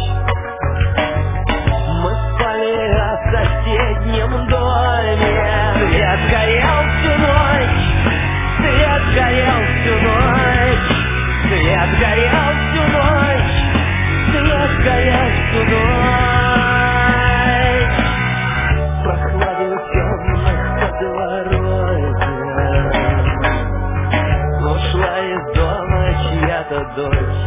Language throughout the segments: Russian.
Мы спали в соседнем доме. Свет горел всю ночь, свет горел всю ночь, свет горел всю ночь, свет горел всю ночь. Прохладе темных подворотен ушла из дома чья-то дочь.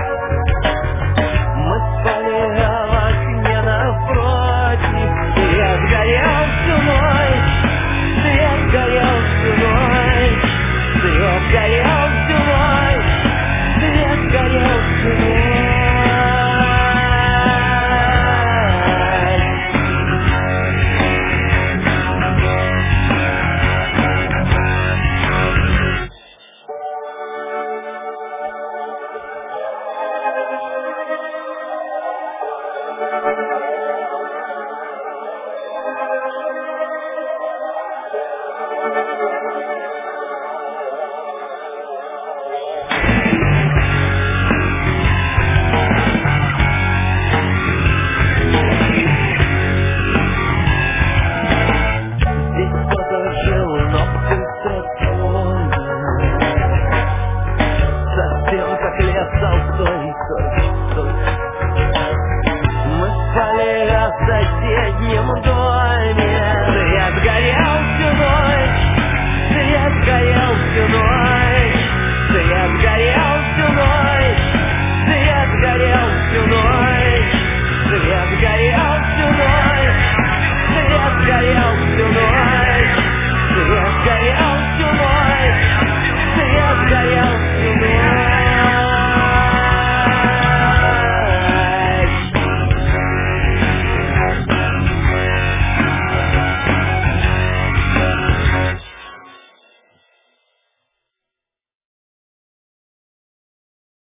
Мы спали в окне напротив. Свет горел всю ночь, свет горел всю ночь, свет горел всю ночь, свет горел всю ночь. Мы спали в соседнем